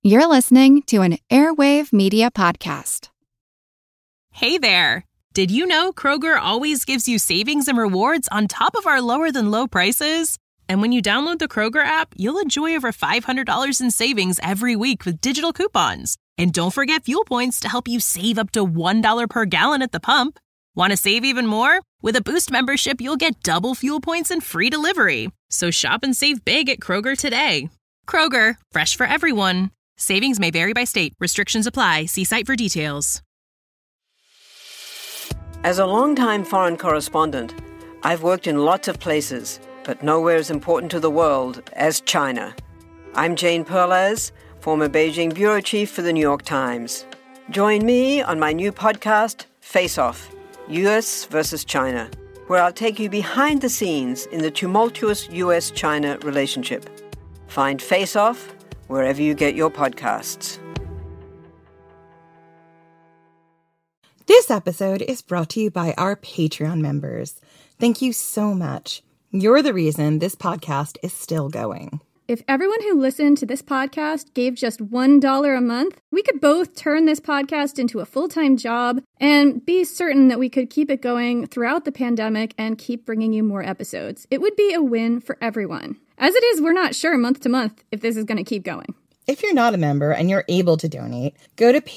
You're listening to an Airwave Media Podcast. Hey there! Did you know Kroger always gives you savings and rewards on top of our lower-than-low prices? And when you download the Kroger app, you'll enjoy over $500 in savings every week with digital coupons. And don't forget fuel points to help you save up to $1 per gallon at the pump. Want to save even more? With a Boost membership, you'll get double fuel points and free delivery. So shop and save big at Kroger today. Kroger, fresh for everyone. Savings may vary by state. Restrictions apply. See site for details. As a longtime foreign correspondent, I've worked in lots of places, but nowhere as important to the world as China. I'm Jane Perlez, former Beijing bureau chief for the New York Times. Join me on my new podcast, Face Off, U.S. versus China, where I'll take you behind the scenes in the tumultuous U.S.-China relationship. Find Face Off wherever you get your podcasts. This episode is brought to you by our Patreon members. Thank you so much. You're the reason this podcast is still going. If everyone who listened to this podcast gave just $1 a month, we could both turn this podcast into a full-time job and be certain that we could keep it going throughout the pandemic and keep bringing you more episodes. It would be a win for everyone. As it is, we're not sure month to month if this is going to keep going. If you're not a member and you're able to donate, go to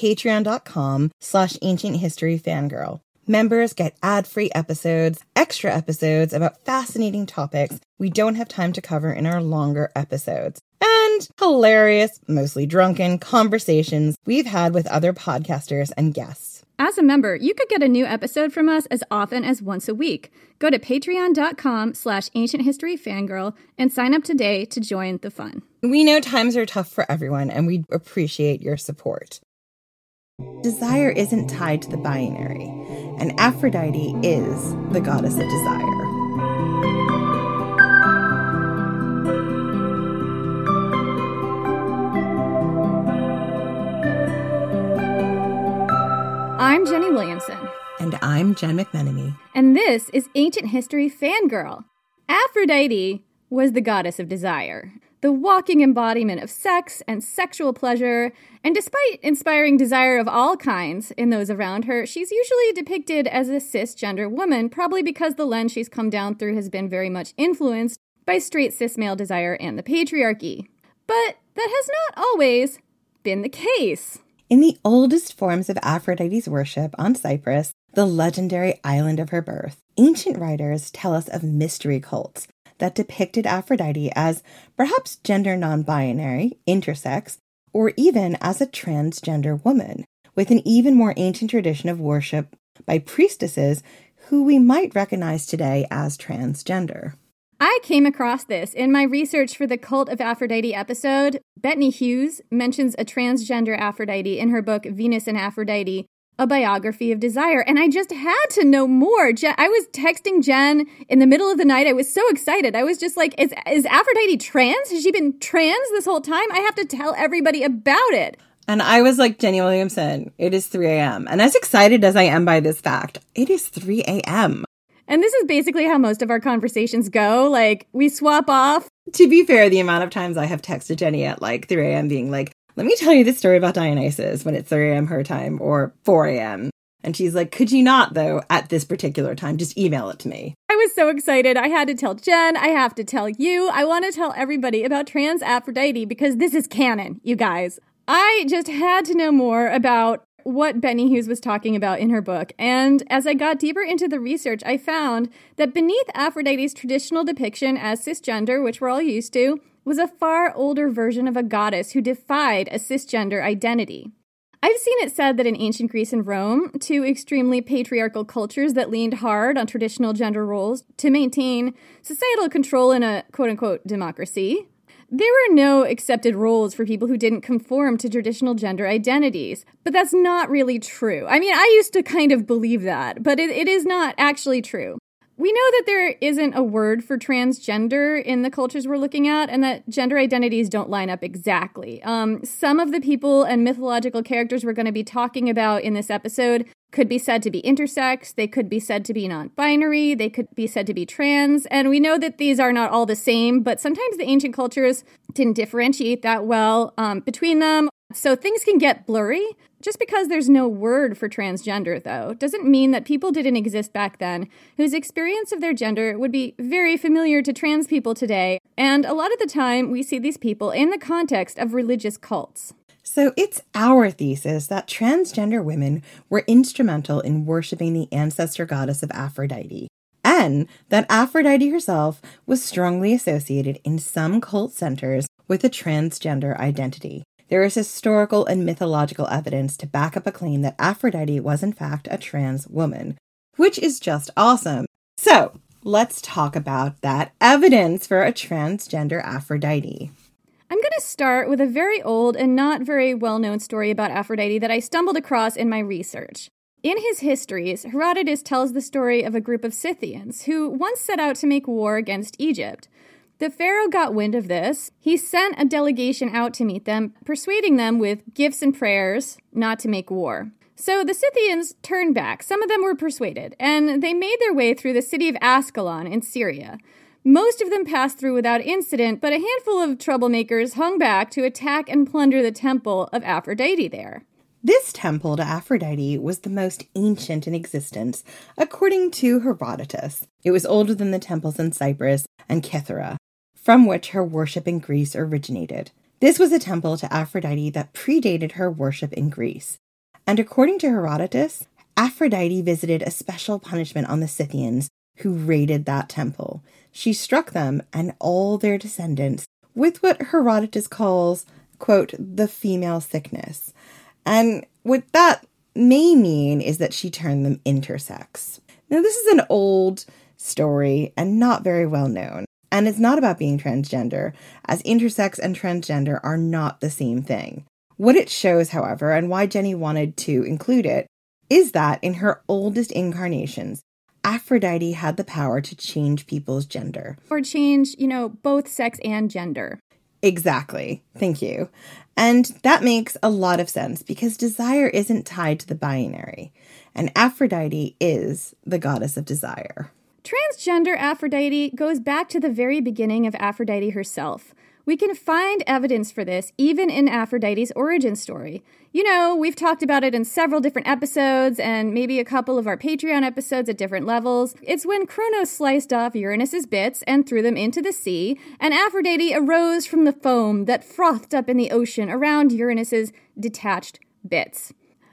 patreon.com/ancienthistoryfangirl. Members get ad-free episodes, extra episodes about fascinating topics we don't have time to cover in our longer episodes, and hilarious, mostly drunken conversations we've had with other podcasters and guests. As a member, you could get a new episode from us as often as once a week. Go to patreon.com/ancienthistoryfangirl and sign up today to join the fun. We know times are tough for everyone, and we appreciate your support. Desire isn't tied to the binary, and Aphrodite is the goddess of desire. I'm Jenny Williamson. And I'm Jen McMenemy. And this is Ancient History Fangirl. Aphrodite was the goddess of desire, the walking embodiment of sex and sexual pleasure, and despite inspiring desire of all kinds in those around her, she's usually depicted as a cisgender woman, probably because the lens she's come down through has been very much influenced by straight cis male desire and the patriarchy. But that has not always been the case. In the oldest forms of Aphrodite's worship on Cyprus, the legendary island of her birth, ancient writers tell us of mystery cults that depicted Aphrodite as perhaps gender non-binary, intersex, or even as a transgender woman, with an even more ancient tradition of worship by priestesses who we might recognize today as transgender. I came across this in my research for the Cult of Aphrodite episode. Bettany Hughes mentions a transgender Aphrodite in her book Venus and Aphrodite, a biography of desire, and I just had to know more. I was texting Jen in the middle of the night. I was so excited. I was just like, is Aphrodite trans? Has she been trans this whole time? I have to tell everybody about it. And I was like, Jenny Williamson, it is 3 a.m. And as excited as I am by this fact, it is 3 a.m. And this is basically how most of our conversations go. Like, we swap off. To be fair, the amount of times I have texted Jenny at like 3 a.m. being like, let me tell you this story about Dionysus when it's 3 a.m. her time or 4 a.m. And she's like, could you not, though, at this particular time? Just email it to me. I was so excited. I had to tell Jen. I have to tell you. I want to tell everybody about trans Aphrodite because this is canon, you guys. I just had to know more about what Bettany Hughes was talking about in her book. And as I got deeper into the research, I found that beneath Aphrodite's traditional depiction as cisgender, which we're all used to, was a far older version of a goddess who defied a cisgender identity. I've seen it said that in ancient Greece and Rome, two extremely patriarchal cultures that leaned hard on traditional gender roles to maintain societal control in a quote-unquote democracy, there were no accepted roles for people who didn't conform to traditional gender identities. But that's not really true. I mean, I used to kind of believe that, but it is not actually true. We know that there isn't a word for transgender in the cultures we're looking at, and that gender identities don't line up exactly. Some of the people and mythological characters we're going to be talking about in this episode could be said to be intersex, they could be said to be non-binary, they could be said to be trans, and we know that these are not all the same, but sometimes the ancient cultures didn't differentiate that well between them, So things can get blurry. Just because there's no word for transgender, though, doesn't mean that people didn't exist back then whose experience of their gender would be very familiar to trans people today. And a lot of the time, we see these people in the context of religious cults. So it's our thesis that transgender women were instrumental in worshiping the ancestor goddess of Aphrodite, and that Aphrodite herself was strongly associated in some cult centers with a transgender identity. There is historical and mythological evidence to back up a claim that Aphrodite was in fact a trans woman, which is just awesome. So let's talk about that evidence for a transgender Aphrodite. I'm going to start with a very old and not very well-known story about Aphrodite that I stumbled across in my research. In his histories, Herodotus tells the story of a group of Scythians who once set out to make war against Egypt. The pharaoh got wind of this. He sent a delegation out to meet them, persuading them with gifts and prayers not to make war. So the Scythians turned back. Some of them were persuaded, and they made their way through the city of Ascalon in Syria. Most of them passed through without incident, but a handful of troublemakers hung back to attack and plunder the temple of Aphrodite there. This temple to Aphrodite was the most ancient in existence, according to Herodotus. It was older than the temples in Cyprus and Kythera, from which her worship in Greece originated. This was a temple to Aphrodite that predated her worship in Greece. And according to Herodotus, Aphrodite visited a special punishment on the Scythians who raided that temple. She struck them and all their descendants with what Herodotus calls, quote, the female sickness. And what that may mean is that she turned them intersex. Now, this is an old story and not very well known. And it's not about being transgender, as intersex and transgender are not the same thing. What it shows, however, and why Jenny wanted to include it, is that in her oldest incarnations, Aphrodite had the power to change people's gender. Or change, both sex and gender. Exactly. Thank you. And that makes a lot of sense because desire isn't tied to the binary, and Aphrodite is the goddess of desire. Transgender Aphrodite goes back to the very beginning of Aphrodite herself. We can find evidence for this even in Aphrodite's origin story. We've talked about it in several different episodes and maybe a couple of our Patreon episodes at different levels. It's when Kronos sliced off Uranus's bits and threw them into the sea, and Aphrodite arose from the foam that frothed up in the ocean around Uranus's detached bits.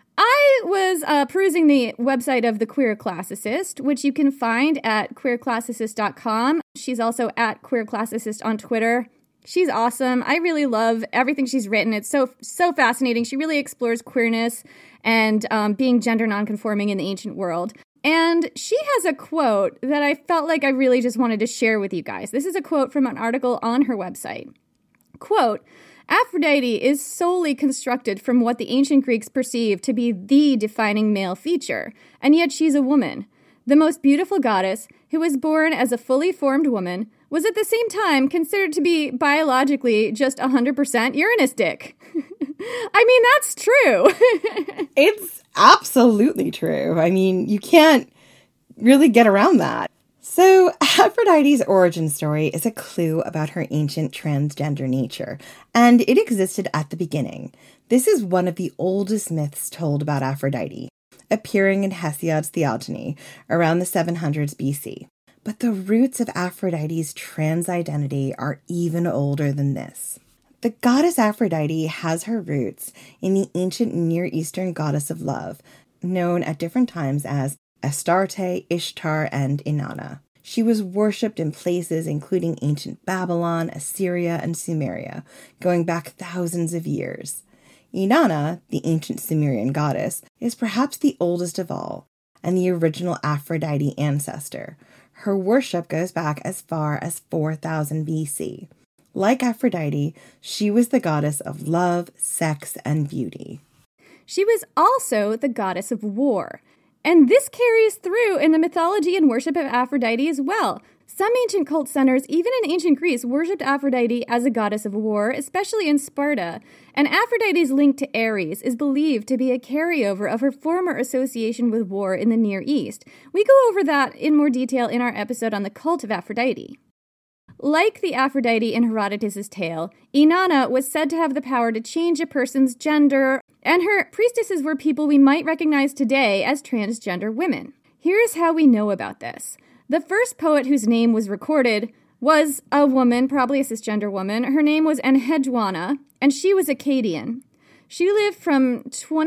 I was perusing the website of the Queer Classicist, which you can find at queerclassicist.com. She's also at Queer Classicist on Twitter. She's awesome. I really love everything she's written. It's so fascinating. She really explores queerness and being gender nonconforming in the ancient world. And she has a quote that I felt like I really just wanted to share with you guys. This is a quote from an article on her website. Quote, Aphrodite is solely constructed from what the ancient Greeks perceived to be the defining male feature, and yet she's a woman. The most beautiful goddess, who was born as a fully formed woman, was at the same time considered to be biologically just 100% Uranistic. I mean, that's true. It's absolutely true. I mean, you can't really get around that. So, Aphrodite's origin story is a clue about her ancient transgender nature, and it existed at the beginning. This is one of the oldest myths told about Aphrodite, appearing in Hesiod's Theogony around the 700s BC. But the roots of Aphrodite's trans identity are even older than this. The goddess Aphrodite has her roots in the ancient Near Eastern goddess of love, known at different times as Astarte, Ishtar, and Inanna. She was worshipped in places including ancient Babylon, Assyria, and Sumeria, going back thousands of years. Inanna, the ancient Sumerian goddess, is perhaps the oldest of all, and the original Aphrodite ancestor. Her worship goes back as far as 4000 BC. Like Aphrodite, she was the goddess of love, sex, and beauty. She was also the goddess of war. And this carries through in the mythology and worship of Aphrodite as well. Some ancient cult centers, even in ancient Greece, worshipped Aphrodite as a goddess of war, especially in Sparta. And Aphrodite's link to Ares is believed to be a carryover of her former association with war in the Near East. We go over that in more detail in our episode on the cult of Aphrodite. Like the Aphrodite in Herodotus' tale, Inanna was said to have the power to change a person's gender, and her priestesses were people we might recognize today as transgender women. Here's how we know about this. The first poet whose name was recorded was a woman, probably a cisgender woman. Her name was Enheduanna, and she was Akkadian. She lived from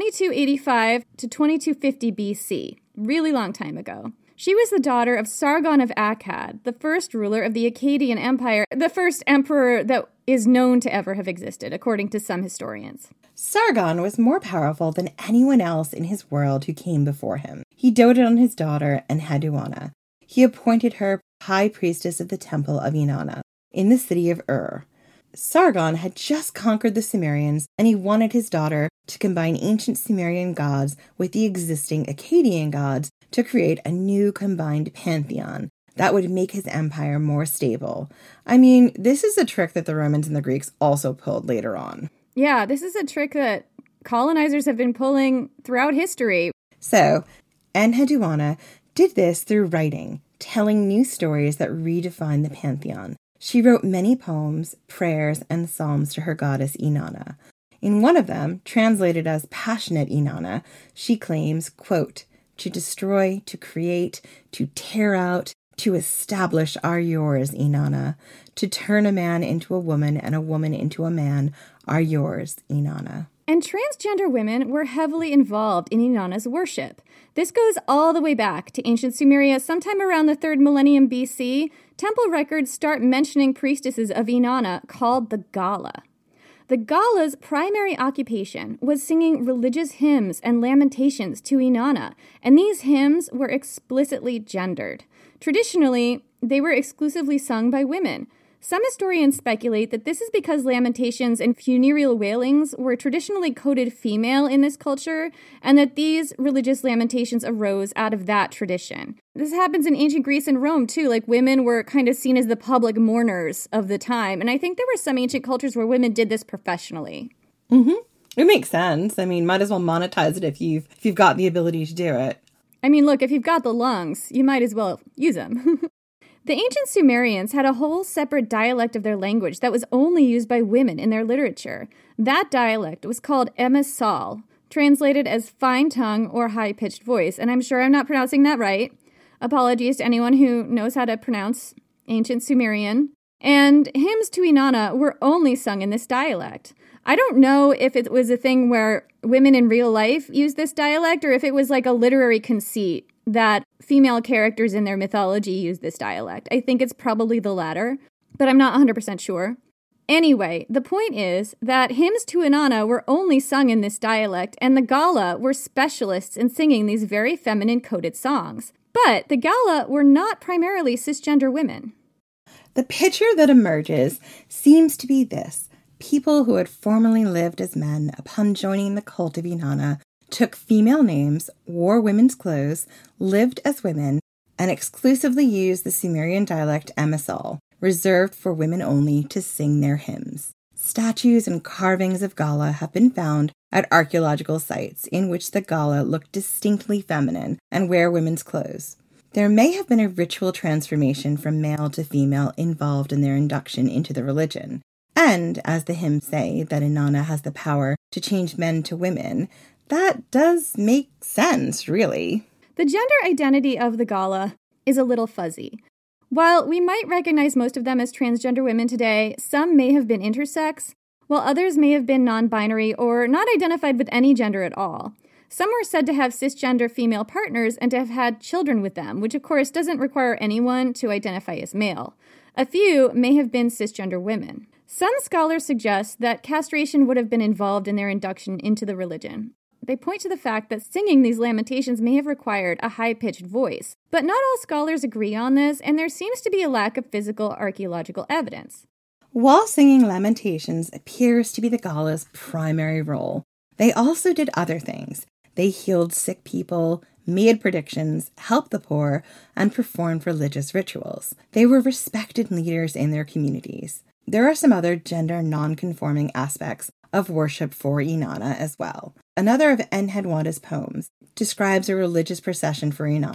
2285 to 2250 BC, really long time ago. She was the daughter of Sargon of Akkad, the first ruler of the Akkadian Empire, the first emperor that is known to ever have existed, according to some historians. Sargon was more powerful than anyone else in his world who came before him. He doted on his daughter, Enheduanna. He appointed her high priestess of the temple of Inanna in the city of Ur. Sargon had just conquered the Sumerians, and he wanted his daughter to combine ancient Sumerian gods with the existing Akkadian gods to create a new combined pantheon that would make his empire more stable. I mean, this is a trick that the Romans and the Greeks also pulled later on. Yeah, this is a trick that colonizers have been pulling throughout history. So, Enheduanna did this through writing, telling new stories that redefined the pantheon. She wrote many poems, prayers, and psalms to her goddess Inanna. In one of them, translated as Passionate Inanna, she claims, quote, "To destroy, to create, to tear out, to establish are yours, Inanna. To turn a man into a woman and a woman into a man are yours, Inanna." And transgender women were heavily involved in Inanna's worship. This goes all the way back to ancient Sumeria. Sometime around the 3rd millennium BC, temple records start mentioning priestesses of Inanna called the Gala. The Gala's primary occupation was singing religious hymns and lamentations to Inanna, and these hymns were explicitly gendered. Traditionally, they were exclusively sung by women. Some historians speculate that this is because lamentations and funereal wailings were traditionally coded female in this culture, and that these religious lamentations arose out of that tradition. This happens in ancient Greece and Rome, too. Like, women were kind of seen as the public mourners of the time, and I think there were some ancient cultures where women did this professionally. Mm-hmm. It makes sense. I mean, might as well monetize it if you've got the ability to do it. I mean, look, if you've got the lungs, you might as well use them. The ancient Sumerians had a whole separate dialect of their language that was only used by women in their literature. That dialect was called Emissal, translated as fine tongue or high-pitched voice, and I'm sure I'm not pronouncing that right. Apologies to anyone who knows how to pronounce ancient Sumerian. And hymns to Inanna were only sung in this dialect. I don't know if it was a thing where women in real life used this dialect or if it was like a literary conceit that female characters in their mythology use this dialect. I think it's probably the latter, but I'm not 100% sure. Anyway, the point is that hymns to Inanna were only sung in this dialect, and the Gala were specialists in singing these very feminine coded songs. But the Gala were not primarily cisgender women. The picture that emerges seems to be this. People who had formerly lived as men upon joining the cult of Inanna took female names, wore women's clothes, lived as women, and exclusively used the Sumerian dialect Emissal, reserved for women only, to sing their hymns. Statues and carvings of Gala have been found at archaeological sites in which the Gala look distinctly feminine and wear women's clothes. There may have been a ritual transformation from male to female involved in their induction into the religion. And, as the hymns say, that Inanna has the power to change men to women, that does make sense, really. The gender identity of the Gala is a little fuzzy. While we might recognize most of them as transgender women today, some may have been intersex, while others may have been non-binary or not identified with any gender at all. Some were said to have cisgender female partners and to have had children with them, which of course doesn't require anyone to identify as male. A few may have been cisgender women. Some scholars suggest that castration would have been involved in their induction into the religion. They point to the fact that singing these lamentations may have required a high-pitched voice. But not all scholars agree on this, and there seems to be a lack of physical archaeological evidence. While singing lamentations appears to be the Gala's primary role, they also did other things. They healed sick people, made predictions, helped the poor, and performed religious rituals. They were respected leaders in their communities. There are some other gender non-conforming aspects of worship for Inanna as well. Another of Enheduanna's poems describes a religious procession for Inanna.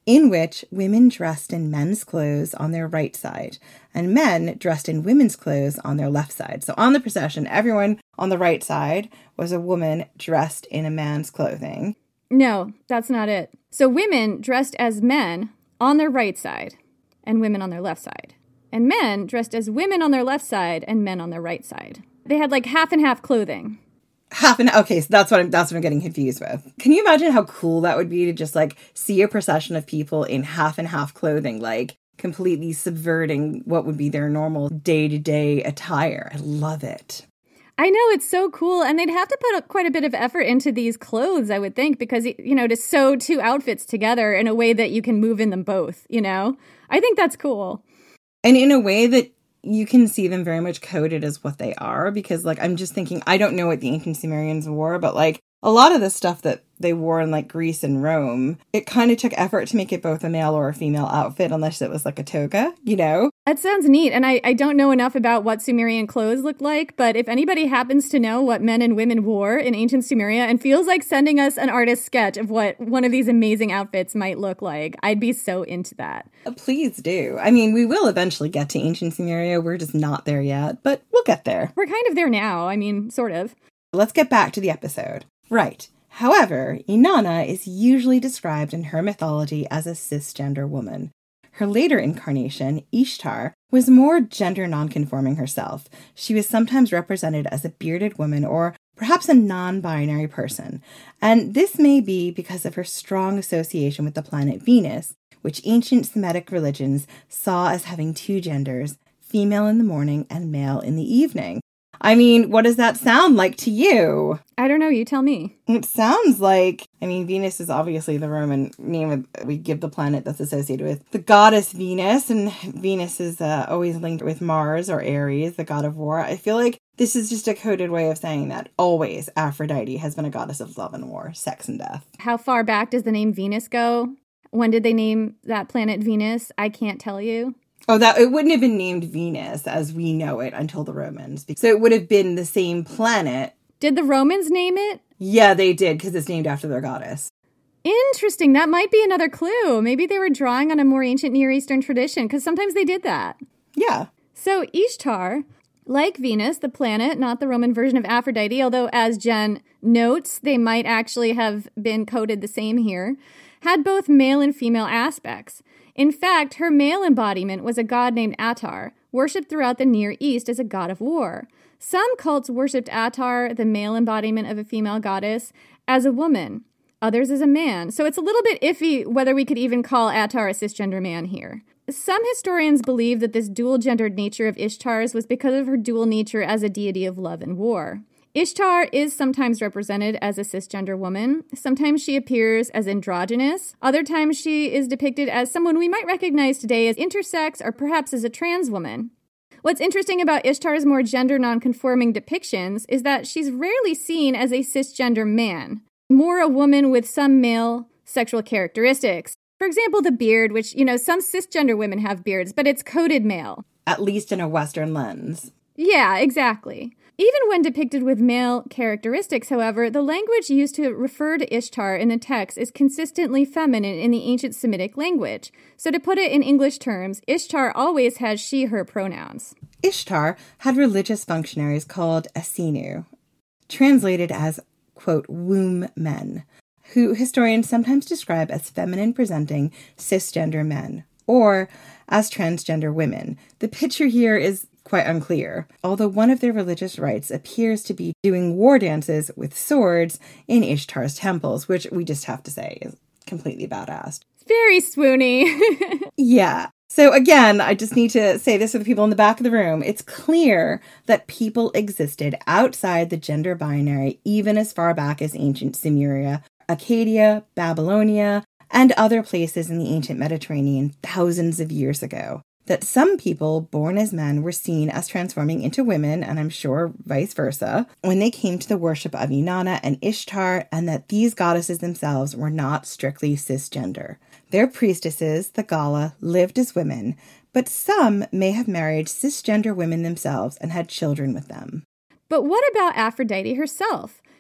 in which women dressed in men's clothes on their right side and men dressed in women's clothes on their left side. So on the procession, everyone on the right side was a woman dressed in a man's clothing. No, that's not it. So women dressed as men on their right side and women on their left side. And men dressed as women on their left side and men on their right side. They had like half and half clothing. Okay, so that's what I'm getting confused with. Can you imagine how cool that would be to just like see a procession of people in half and half clothing, like completely subverting what would be their normal day-to-day attire? I love it. I know, it's so cool. And they'd have to put quite a bit of effort into these clothes, I would think, because, you know, to sew two outfits together in a way that you can move in them both, you know? I think that's cool. And in a way that you can see them very much coded as what they are, because, like, I'm just thinking, I don't know what the ancient Sumerians wore, but, like, a lot of the stuff that they wore in, like, Greece and Rome, it kind of took effort to make it both a male or a female outfit, unless it was, like, a toga, you know? That sounds neat, and I don't know enough about what Sumerian clothes looked like, but if anybody happens to know what men and women wore in ancient Sumeria and feels like sending us an artist's sketch of what one of these amazing outfits might look like, I'd be so into that. Please do. I mean, we will eventually get to ancient Sumeria. We're just not there yet, but we'll get there. We're kind of there now. I mean, sort of. Let's get back to the episode. Right. However, Inanna is usually described in her mythology as a cisgender woman. Her later incarnation, Ishtar, was more gender nonconforming herself. She was sometimes represented as a bearded woman or perhaps a non-binary person. And this may be because of her strong association with the planet Venus, which ancient Semitic religions saw as having two genders, female in the morning and male in the evening. I mean, what does that sound like to you? I don't know. You tell me. It sounds like, Venus is obviously the Roman name we give the planet that's associated with the goddess Venus, and Venus is always linked with Mars or Ares, the god of war. I feel like this is just a coded way of saying that always Aphrodite has been a goddess of love and war, sex and death. How far back does the name Venus go? When did they name that planet Venus? I can't tell you. Oh, that it wouldn't have been named Venus as we know it until the Romans. So it would have been the same planet. Did the Romans name it? Yeah, they did, because it's named after their goddess. Interesting. That might be another clue. Maybe they were drawing on a more ancient Near Eastern tradition, because sometimes they did that. Yeah. So Ishtar, like Venus, the planet, not the Roman version of Aphrodite, although as Jen notes, they might actually have been coded the same here, had both male and female aspects. In fact, her male embodiment was a god named Attar, worshipped throughout the Near East as a god of war. Some cults worshipped Attar, the male embodiment of a female goddess, as a woman, others as a man. So it's a little bit iffy whether we could even call Attar a cisgender man here. Some historians believe that this dual-gendered nature of Ishtar's was because of her dual nature as a deity of love and war. Ishtar is sometimes represented as a cisgender woman. Sometimes she appears as androgynous. Other times she is depicted as someone we might recognize today as intersex or perhaps as a trans woman. What's interesting about Ishtar's more gender nonconforming depictions is that she's rarely seen as a cisgender man, more a woman with some male sexual characteristics. For example, the beard, which, some cisgender women have beards, but it's coded male. At least in a Western lens. Yeah, exactly. Even when depicted with male characteristics, however, the language used to refer to Ishtar in the text is consistently feminine in the ancient Semitic language. So to put it in English terms, Ishtar always has she, her pronouns. Ishtar had religious functionaries called Asinu, translated as, quote, womb men, who historians sometimes describe as feminine-presenting cisgender men, or as transgender women. The picture here is quite unclear, although one of their religious rites appears to be doing war dances with swords in Ishtar's temples, which we just have to say is completely badass. Very swoony. Yeah. So again, I just need to say this for the people in the back of the room. It's clear that people existed outside the gender binary even as far back as ancient Sumeria, Acadia, Babylonia, and other places in the ancient Mediterranean thousands of years ago. That some people born as men were seen as transforming into women, and I'm sure vice versa, when they came to the worship of Inanna and Ishtar, and that these goddesses themselves were not strictly cisgender. Their priestesses, the Gala, lived as women, but some may have married cisgender women themselves and had children with them. But what about Aphrodite herself?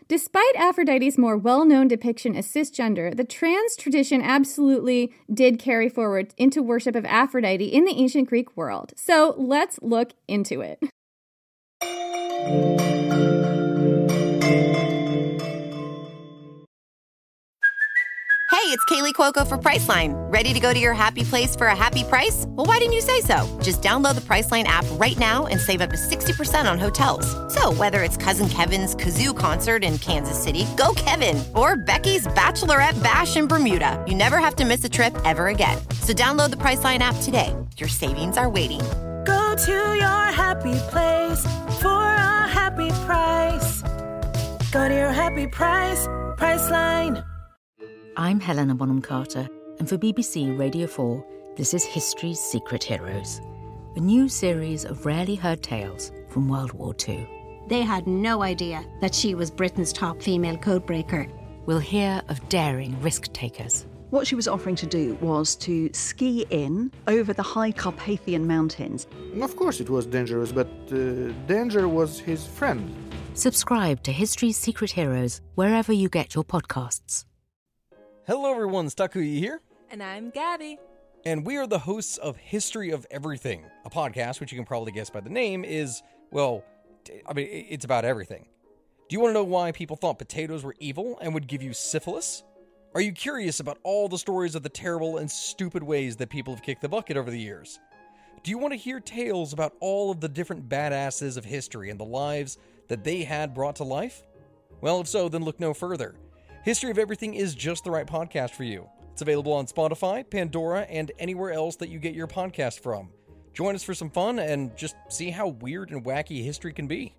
Despite Aphrodite's more well-known depiction as cisgender, the trans tradition absolutely did carry forward into worship of Aphrodite in the ancient Greek world. So let's look into it. Hey, it's Kaylee Cuoco for Priceline. Ready to go to your happy place for a happy price? Well, why didn't you say so? Just download the Priceline app right now and save up to 60% on hotels. So whether it's Cousin Kevin's Kazoo Concert in Kansas City, go Kevin, or Becky's Bachelorette Bash in Bermuda, you never have to miss a trip ever again. So download the Priceline app today. Your savings are waiting. Go to your happy place for a happy price. Go to your happy price, Priceline. I'm Helena Bonham Carter, and for BBC Radio 4, this is History's Secret Heroes, a new series of rarely heard tales from World War II. They had no idea that she was Britain's top female codebreaker. We'll hear of daring risk-takers. What she was offering to do was to ski in over the high Carpathian Mountains. Of course it was dangerous, but danger was his friend. Subscribe to History's Secret Heroes wherever you get your podcasts. Hello everyone, Takuya here. And I'm Gabby. And we are the hosts of History of Everything, a podcast which you can probably guess by the name is, well, it's about everything. Do you want to know why people thought potatoes were evil and would give you syphilis? Are you curious about all the stories of the terrible and stupid ways that people have kicked the bucket over the years? Do you want to hear tales about all of the different badasses of history and the lives that they had brought to life? Well, if so, then look no further. History of Everything is just the right podcast for you. It's available on Spotify, Pandora, and anywhere else that you get your podcast from. Join us for some fun and just see how weird and wacky history can be.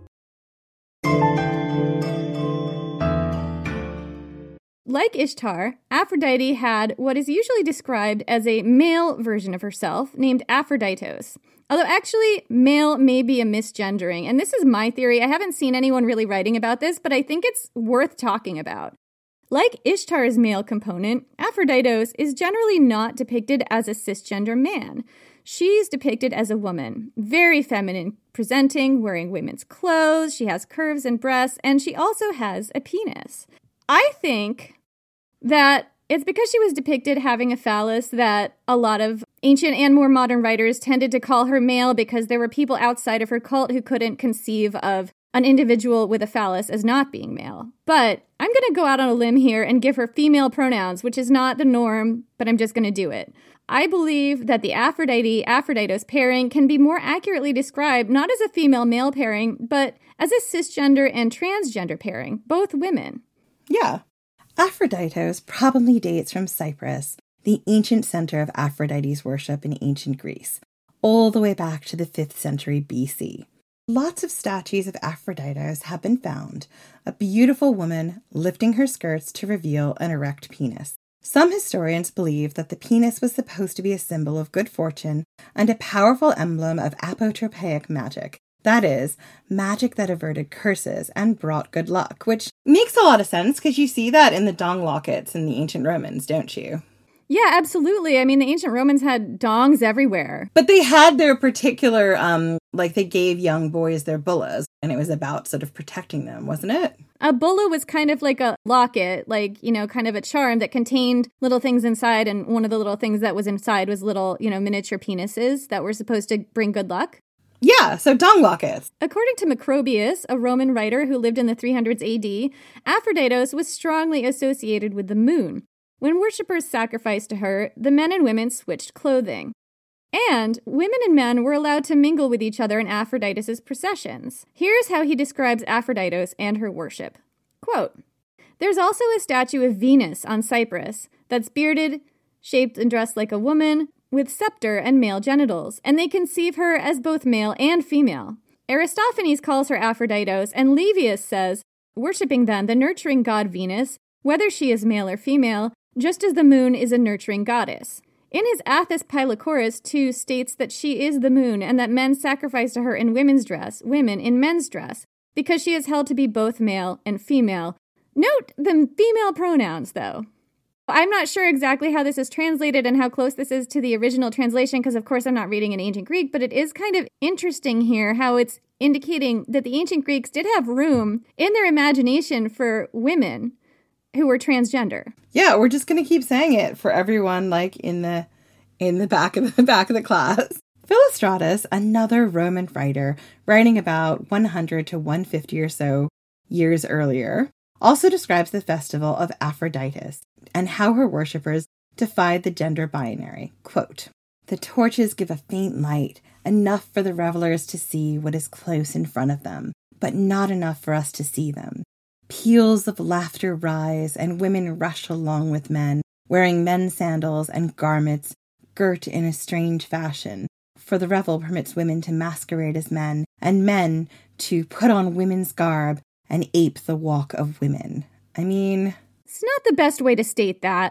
Like Ishtar, Aphrodite had what is usually described as a male version of herself named Aphroditos. Although actually, male may be a misgendering, and this is my theory. I haven't seen anyone really writing about this, but I think it's worth talking about. Like Ishtar's male component, Aphroditos is generally not depicted as a cisgender man. She's depicted as a woman, very feminine presenting, wearing women's clothes, she has curves and breasts, and she also has a penis. I think that it's because she was depicted having a phallus that a lot of ancient and more modern writers tended to call her male because there were people outside of her cult who couldn't conceive of an individual with a phallus as not being male. But I'm going to go out on a limb here and give her female pronouns, which is not the norm, but I'm just going to do it. I believe that the Aphrodite-Aphroditos pairing can be more accurately described not as a female-male pairing, but as a cisgender and transgender pairing, both women. Yeah. Aphroditos probably dates from Cyprus, the ancient center of Aphrodite's worship in ancient Greece, all the way back to the 5th century BC. Lots of statues of Aphroditos have been found, a beautiful woman lifting her skirts to reveal an erect penis. Some historians believe that the penis was supposed to be a symbol of good fortune and a powerful emblem of apotropaic magic. That is, magic that averted curses and brought good luck, which makes a lot of sense because you see that in the dong lockets in the ancient Romans, don't you? Yeah, absolutely. I mean, the ancient Romans had dongs everywhere. But they had their particular, they gave young boys their bullas, and it was about sort of protecting them, wasn't it? A bulla was kind of like a locket, kind of a charm that contained little things inside, and one of the little things that was inside was little, miniature penises that were supposed to bring good luck. Yeah, so dong lockets. According to Macrobius, a Roman writer who lived in the 300s AD, Aphroditos was strongly associated with the moon. When worshippers sacrificed to her, the men and women switched clothing. And women and men were allowed to mingle with each other in Aphroditos' processions. Here's how he describes Aphroditos and her worship. Quote, "There's also a statue of Venus on Cyprus that's bearded, shaped and dressed like a woman, with scepter and male genitals, and they conceive her as both male and female. Aristophanes calls her Aphroditos, and Livius says, worshipping then the nurturing god Venus, whether she is male or female, just as the moon is a nurturing goddess. In his Athos Pylochorus, too, states that she is the moon, and that men sacrifice to her in women's dress, women in men's dress, because she is held to be both male and female. Note the female pronouns, though. I'm not sure exactly how this is translated and how close this is to the original translation, because of course I'm not reading in ancient Greek, but it is kind of interesting here how it's indicating that the ancient Greeks did have room in their imagination for women who were transgender. Yeah, we're just going to keep saying it for everyone, like in the back of the class. Philostratus, another Roman writer writing about 100 to 150 or so years earlier, also describes the festival of Aphroditus and how her worshippers defied the gender binary. Quote, "The torches give a faint light, enough for the revelers to see what is close in front of them, but not enough for us to see them. Peals of laughter rise, and women rush along with men, wearing men's sandals and garments girt in a strange fashion. For the revel permits women to masquerade as men, and men to put on women's garb and ape the walk of women." I mean, it's not the best way to state that.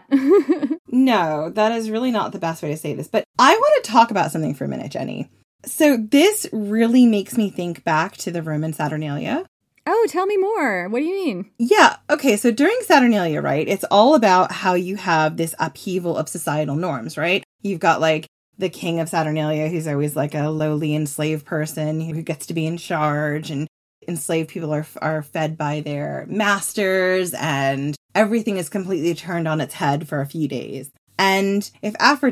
No, that is really not the best way to say this. But I want to talk about something for a minute, Jenny. So this really makes me think back to the Roman Saturnalia. Oh, tell me more. What do you mean? Yeah. Okay. So during Saturnalia, right, it's all about how you have this upheaval of societal norms, right? You've got like the king of Saturnalia, who's always like a lowly enslaved person who gets to be in charge, and enslaved people are fed by their masters, and everything is completely turned on its head for a few days. And if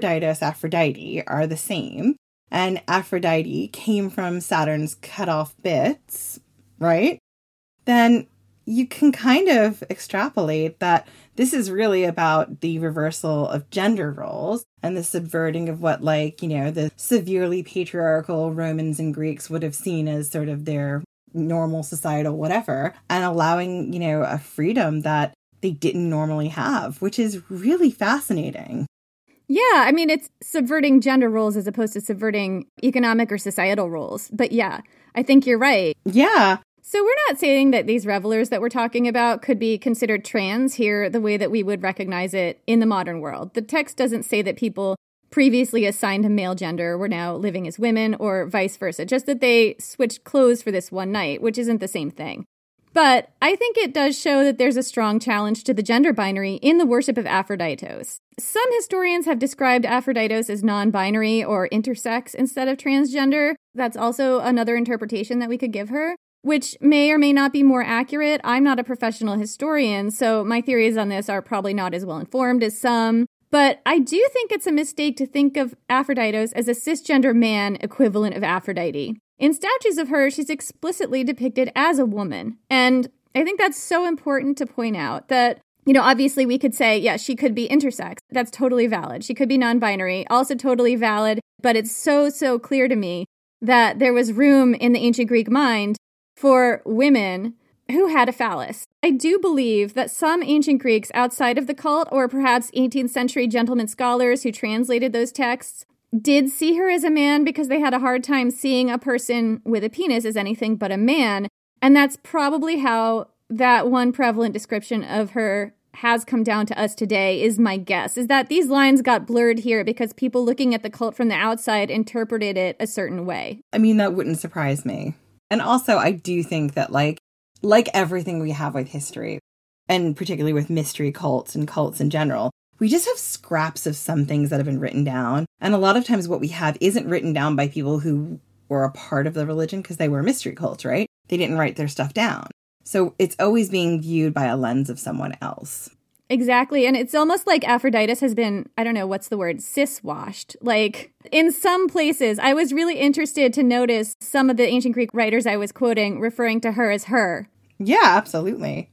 Aphrodite are the same, and Aphrodite came from Saturn's cut off bits, right? Then you can kind of extrapolate that this is really about the reversal of gender roles and the subverting of what, like, you know, the severely patriarchal Romans and Greeks would have seen as sort of their normal societal whatever, and allowing, you know, a freedom that they didn't normally have, which is really fascinating. Yeah, I mean, it's subverting gender roles as opposed to subverting economic or societal roles. But yeah, I think you're right. Yeah. So we're not saying that these revelers that we're talking about could be considered trans here the way that we would recognize it in the modern world. The text doesn't say that people previously assigned to male gender were now living as women or vice versa, just that they switched clothes for this one night, which isn't the same thing. But I think it does show that there's a strong challenge to the gender binary in the worship of Aphroditos. Some historians have described Aphroditos as non-binary or intersex instead of transgender. That's also another interpretation that we could give her, which may or may not be more accurate. I'm not a professional historian, so my theories on this are probably not as well informed as some. But I do think it's a mistake to think of Aphroditos as a cisgender man equivalent of Aphrodite. In statues of her, she's explicitly depicted as a woman. And I think that's so important to point out that, you know, obviously we could say, yeah, she could be intersex. That's totally valid. She could be non-binary, also totally valid. But it's so clear to me that there was room in the ancient Greek mind for women who had a phallus. I do believe that some ancient Greeks outside of the cult, or perhaps 18th century gentleman scholars who translated those texts, did see her as a man because they had a hard time seeing a person with a penis as anything but a man. And that's probably how that one prevalent description of her has come down to us today, is my guess, is that these lines got blurred here because people looking at the cult from the outside interpreted it a certain way. I mean, that wouldn't surprise me. And also, I do think that, like everything we have with history, and particularly with mystery cults and cults in general, we just have scraps of some things that have been written down. And a lot of times what we have isn't written down by people who were a part of the religion because they were mystery cults, right? They didn't write their stuff down. So it's always being viewed by a lens of someone else. Exactly. And it's almost like Aphroditus has been, I don't know, what's the word, cis-washed. Like, in some places, I was really interested to notice some of the ancient Greek writers I was quoting referring to her as her. Yeah, absolutely.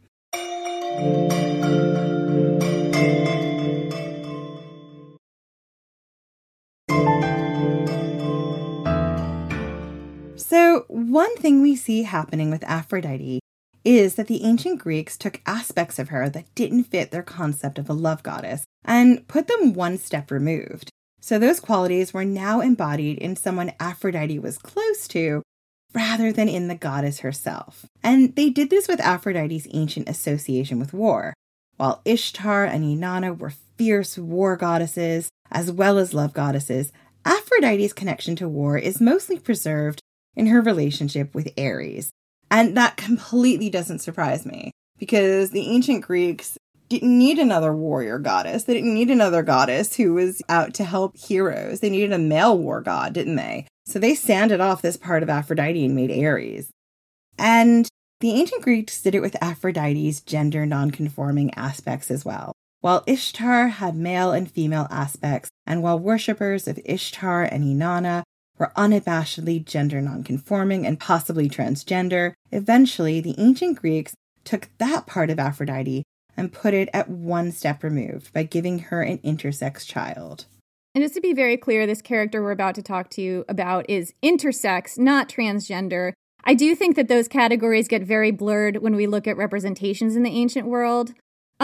So, one thing we see happening with Aphrodite is that the ancient Greeks took aspects of her that didn't fit their concept of a love goddess and put them one step removed. So those qualities were now embodied in someone Aphrodite was close to, rather than in the goddess herself. And they did this with Aphrodite's ancient association with war. While Ishtar and Inanna were fierce war goddesses, as well as love goddesses, Aphrodite's connection to war is mostly preserved in her relationship with Ares. And that completely doesn't surprise me, because the ancient Greeks didn't need another warrior goddess. They didn't need another goddess who was out to help heroes. They needed a male war god, didn't they? So they sanded off this part of Aphrodite and made Ares. And the ancient Greeks did it with Aphrodite's gender nonconforming aspects as well. While Ishtar had male and female aspects, and while worshippers of Ishtar and Inanna were unabashedly gender nonconforming and possibly transgender, eventually the ancient Greeks took that part of Aphrodite and put it at one step removed by giving her an intersex child. And just to be very clear, this character we're about to talk to you about is intersex, not transgender. I do think that those categories get very blurred when we look at representations in the ancient world.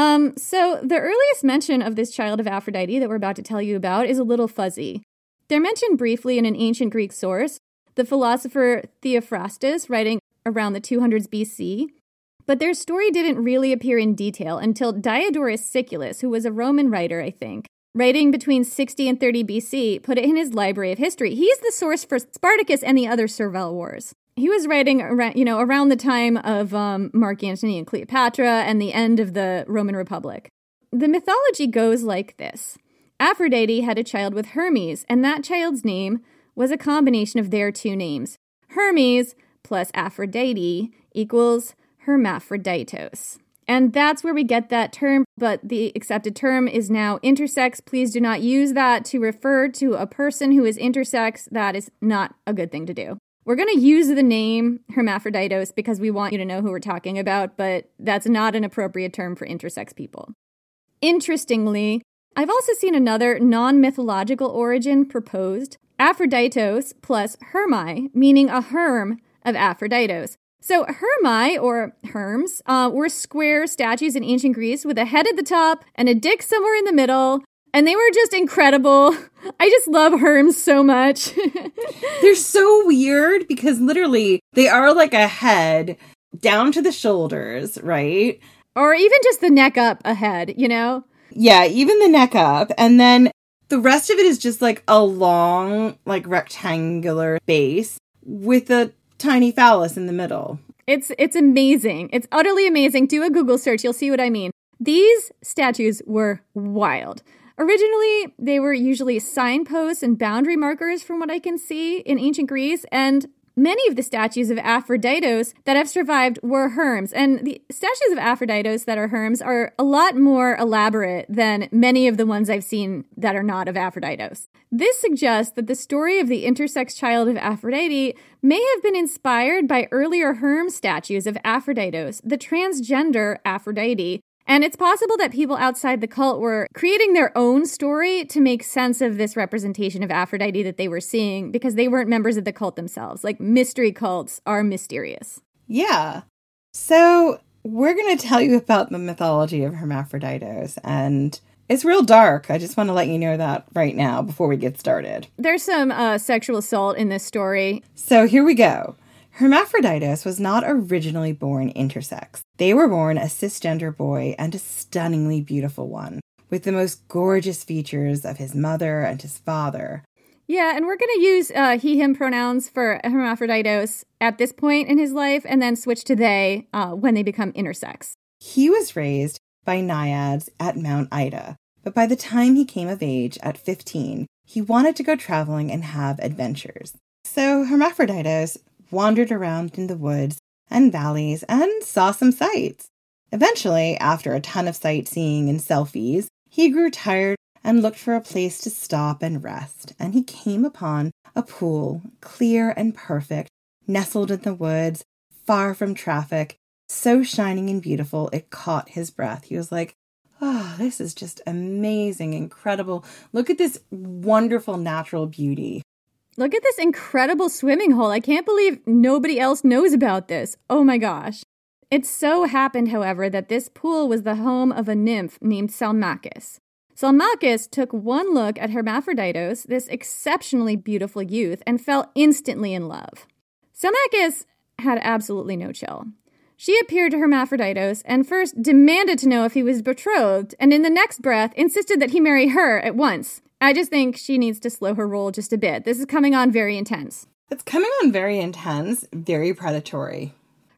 So the earliest mention of this child of Aphrodite that we're about to tell you about is a little fuzzy. They're mentioned briefly in an ancient Greek source, the philosopher Theophrastus, writing around the 200s BC. But their story didn't really appear in detail until Diodorus Siculus, who was a Roman writer, I think, writing between 60 and 30 BC, put it in his Library of History. He's the source for Spartacus and the other Servile Wars. He was writing around the time of Mark Antony and Cleopatra and the end of the Roman Republic. The mythology goes like this. Aphrodite had a child with Hermes, and that child's name was a combination of their two names. Hermes plus Aphrodite equals Hermaphroditos. And that's where we get that term, but the accepted term is now intersex. Please do not use that to refer to a person who is intersex. That is not a good thing to do. We're going to use the name Hermaphroditos because we want you to know who we're talking about, but that's not an appropriate term for intersex people. Interestingly, I've also seen another non-mythological origin proposed, Aphroditos plus Hermi, meaning a herm of Aphroditos. So Hermi, or Herms, were square statues in ancient Greece with a head at the top and a dick somewhere in the middle, and they were just incredible. I just love Herms so much. They're so weird because literally they are like a head down to the shoulders, right? Or even just the neck up ahead, you know? Yeah, even the neck up. And then the rest of it is just like a long, like rectangular base with a tiny phallus in the middle. It's amazing. It's utterly amazing. Do a Google search. You'll see what I mean. These statues were wild. Originally, they were usually signposts and boundary markers from what I can see in ancient Greece, and many of the statues of Aphroditos that have survived were Herms. And the statues of Aphroditos that are Herms are a lot more elaborate than many of the ones I've seen that are not of Aphroditos. This suggests that the story of the intersex child of Aphrodite may have been inspired by earlier Herm statues of Aphroditos, the transgender Aphrodite. And it's possible that people outside the cult were creating their own story to make sense of this representation of Aphrodite that they were seeing because they weren't members of the cult themselves. Like, mystery cults are mysterious. Yeah. So we're going to tell you about the mythology of Hermaphroditos, and it's real dark. I just want to let you know that right now before we get started. There's some sexual assault in this story. So here we go. Hermaphroditos was not originally born intersex. They were born a cisgender boy and a stunningly beautiful one, with the most gorgeous features of his mother and his father. Yeah, and we're going to use he, him pronouns for Hermaphroditos at this point in his life, and then switch to they when they become intersex. He was raised by naiads at Mount Ida, but by the time he came of age at 15, he wanted to go traveling and have adventures. So Hermaphroditos wandered around in the woods and valleys and saw some sights. Eventually, after a ton of sightseeing and selfies, he grew tired and looked for a place to stop and rest, and he came upon a pool, clear and perfect, nestled in the woods, far from traffic, so shining and beautiful it caught his breath. He was like, oh, this is just amazing, incredible. Look at this wonderful natural beauty. Look at this incredible swimming hole. I can't believe nobody else knows about this. Oh my gosh. It so happened, however, that this pool was the home of a nymph named Salmachus. Salmachus took one look at Hermaphroditos, this exceptionally beautiful youth, and fell instantly in love. Salmachus had absolutely no chill. She appeared to Hermaphroditos and first demanded to know if he was betrothed, and in the next breath insisted that he marry her at once. I just think she needs to slow her roll just a bit. This is coming on very intense. It's coming on very intense, very predatory.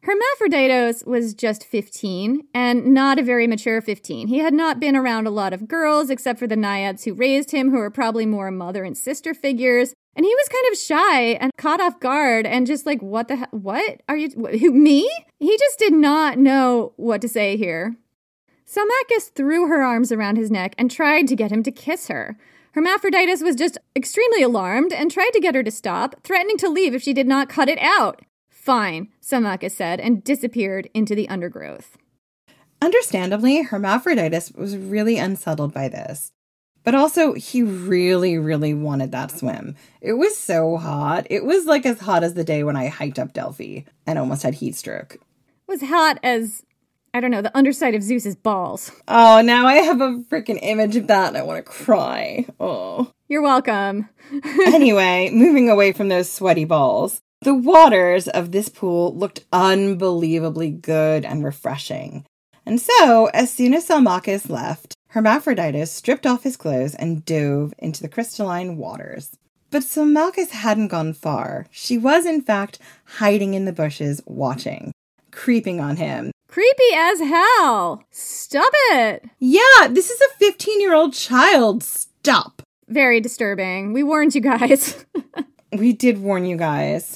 Hermaphroditos was just 15, and not a very mature 15. He had not been around a lot of girls, except for the naiads who raised him, who were probably more mother and sister figures. And he was kind of shy and caught off guard and just like, what the hell? What? Are you, who, me? He just did not know what to say here. Salmacis threw her arms around his neck and tried to get him to kiss her. Hermaphroditus was just extremely alarmed and tried to get her to stop, threatening to leave if she did not cut it out. Fine, Salmacis said, and disappeared into the undergrowth. Understandably, Hermaphroditus was really unsettled by this. But also, he really, really wanted that swim. It was so hot. It was like as hot as the day when I hiked up Delphi and almost had heat stroke. It was hot as, I don't know, the underside of Zeus's balls. Oh, now I have a freaking image of that and I want to cry. Oh. You're welcome. Anyway, moving away from those sweaty balls. The waters of this pool looked unbelievably good and refreshing. And so, as soon as Salmacis left, Hermaphroditus stripped off his clothes and dove into the crystalline waters. But Salmacis hadn't gone far. She was, in fact, hiding in the bushes, watching, creeping on him. Creepy as hell! Stop it! Yeah, this is a 15-year-old child. Stop! Very disturbing. We warned you guys. We did warn you guys.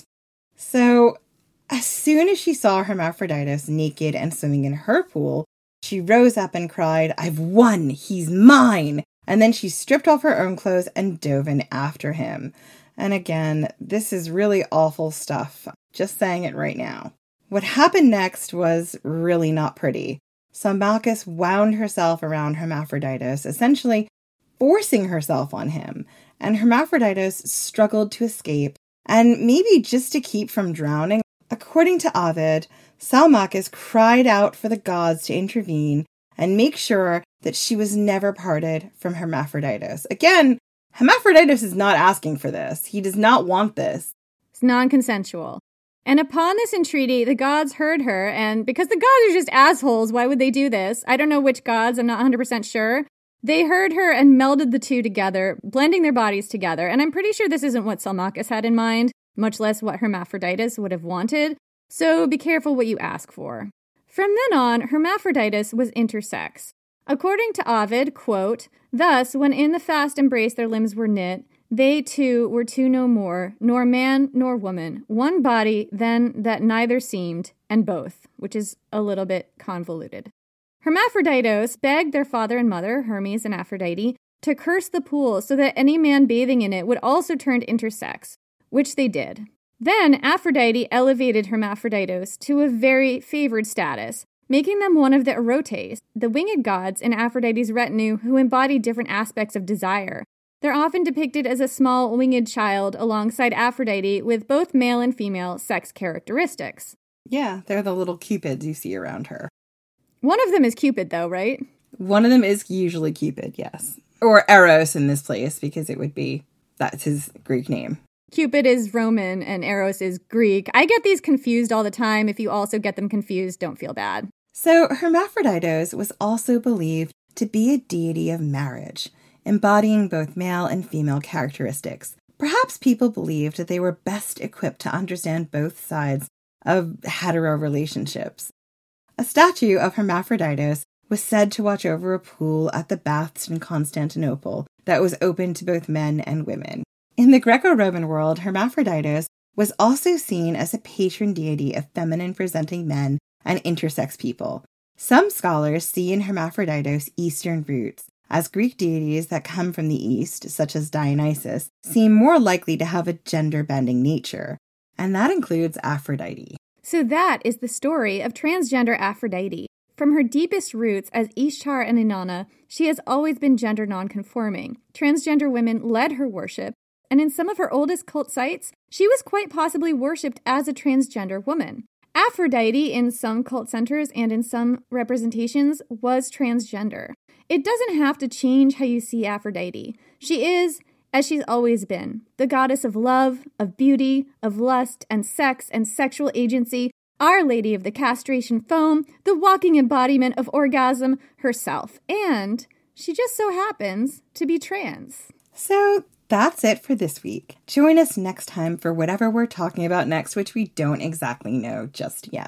So, as soon as she saw Hermaphroditus naked and swimming in her pool, she rose up and cried, "I've won! He's mine!" And then she stripped off her own clothes and dove in after him. And again, this is really awful stuff. Just saying it right now. What happened next was really not pretty. Salmacis wound herself around Hermaphroditus, essentially forcing herself on him. And Hermaphroditus struggled to escape, and maybe just to keep from drowning. According to Ovid, Salmacis cried out for the gods to intervene and make sure that she was never parted from Hermaphroditus. Again, Hermaphroditus is not asking for this. He does not want this. It's non-consensual. And upon this entreaty, the gods heard her, and because the gods are just assholes, why would they do this? I don't know which gods, I'm not 100% sure. They heard her and melded the two together, blending their bodies together. And I'm pretty sure this isn't what Salmacis had in mind, much less what Hermaphroditus would have wanted. So be careful what you ask for. From then on, Hermaphroditus was intersex. According to Ovid, quote, "Thus, when in the fast embrace their limbs were knit, they two were two no more, nor man nor woman, one body then that neither seemed, and both," which is a little bit convoluted. Hermaphroditos begged their father and mother, Hermes and Aphrodite, to curse the pool so that any man bathing in it would also turn intersex, which they did. Then Aphrodite elevated Hermaphroditos to a very favored status, making them one of the Erotes, the winged gods in Aphrodite's retinue who embody different aspects of desire. They're often depicted as a small winged child alongside Aphrodite with both male and female sex characteristics. Yeah, they're the little cupids you see around her. One of them is Cupid, though, right? One of them is usually Cupid, yes. Or Eros in this place, because it would be, that's his Greek name. Cupid is Roman and Eros is Greek. I get these confused all the time. If you also get them confused, don't feel bad. So Hermaphroditos was also believed to be a deity of marriage, embodying both male and female characteristics. Perhaps people believed that they were best equipped to understand both sides of hetero relationships. A statue of Hermaphroditos was said to watch over a pool at the baths in Constantinople that was open to both men and women. In the Greco-Roman world, Hermaphroditos was also seen as a patron deity of feminine-presenting men and intersex people. Some scholars see in Hermaphroditos Eastern roots, as Greek deities that come from the East, such as Dionysus, seem more likely to have a gender-bending nature, and that includes Aphrodite. So that is the story of transgender Aphrodite. From her deepest roots as Ishtar and Inanna, she has always been gender nonconforming. Transgender women led her worship, and in some of her oldest cult sites, she was quite possibly worshipped as a transgender woman. Aphrodite, in some cult centers and in some representations, was transgender. It doesn't have to change how you see Aphrodite. She is, as she's always been, the goddess of love, of beauty, of lust and sex and sexual agency, Our Lady of the Castration Foam, the walking embodiment of orgasm herself. And she just so happens to be trans. So that's it for this week. Join us next time for whatever we're talking about next, which we don't exactly know just yet.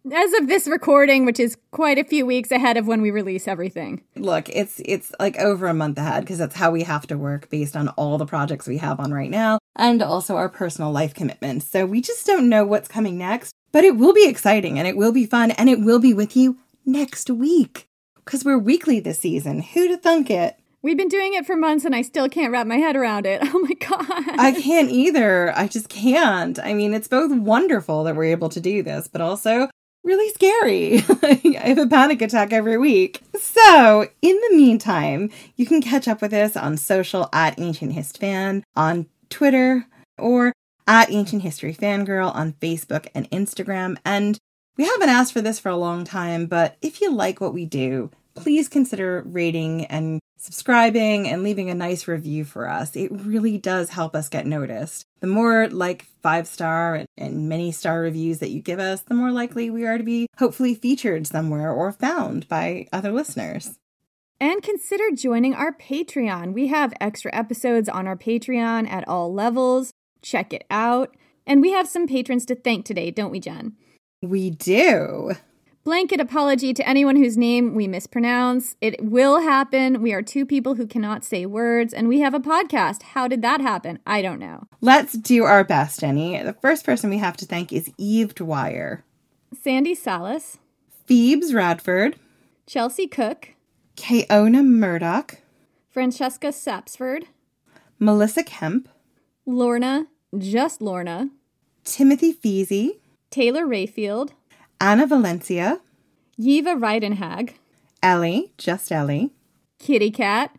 As of this recording, which is quite a few weeks ahead of when we release everything. Look, it's like over a month ahead because that's how we have to work based on all the projects we have on right now and also our personal life commitments. So we just don't know what's coming next, but it will be exciting and it will be fun and it will be with you next week because we're weekly this season. Who'd have thunk it? We've been doing it for months and I still can't wrap my head around it. Oh my God. I can't either. I just can't. I mean, it's both wonderful that we're able to do this, but also really scary. I have a panic attack every week. So, in the meantime, you can catch up with us on social at Ancient Hist Fan on Twitter or at Ancient History Fangirl on Facebook and Instagram. And we haven't asked for this for a long time, but if you like what we do, please consider rating and subscribing and leaving a nice review for us. It really does help us get noticed. The more 5-star and many star reviews that you give us, the more likely we are to be hopefully featured somewhere or found by other listeners. And consider joining our Patreon. We have extra episodes on our Patreon at all levels. Check it out. And we have some patrons to thank today, don't we, Jen? We do. Blanket apology to anyone whose name we mispronounce. It will happen. We are two people who cannot say words, and we have a podcast. How did that happen? I don't know. Let's do our best, Jenny. The first person we have to thank is Eve Dwyer, Sandy Salas, Phoebes Radford, Chelsea Cook, Kaona Murdoch, Francesca Sapsford, Melissa Kemp, Lorna, just Lorna, Timothy Feasy, Taylor Rayfield, Anna Valencia, Yiva Reidenhag, Ellie, just Ellie, Kitty Cat,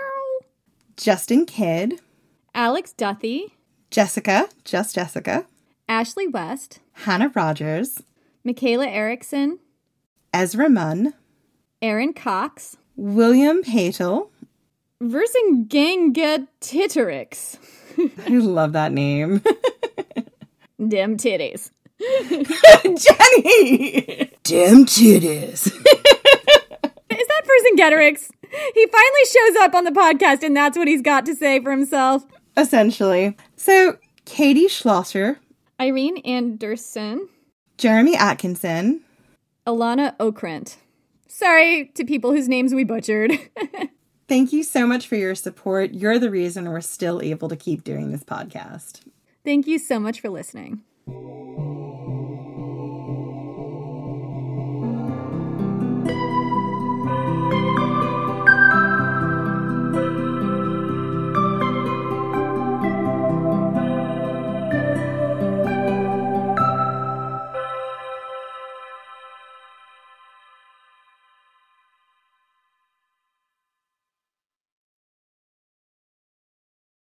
Justin Kidd, Alex Duthie, Jessica, just Jessica, Ashley West, Hannah Rogers, Michaela Erickson, Ezra Munn, Aaron Cox, William Patel, Versingangatitterix. I love that name. Dem titties. Jenny! Damn titties. Is that Vercingetorix? He finally shows up on the podcast and that's what he's got to say for himself. Essentially. So, Katie Schlosser, Irene Anderson, Jeremy Atkinson, Alana Okrent. Sorry to people whose names we butchered. Thank you so much for your support. You're the reason we're still able to keep doing this podcast. Thank you so much for listening.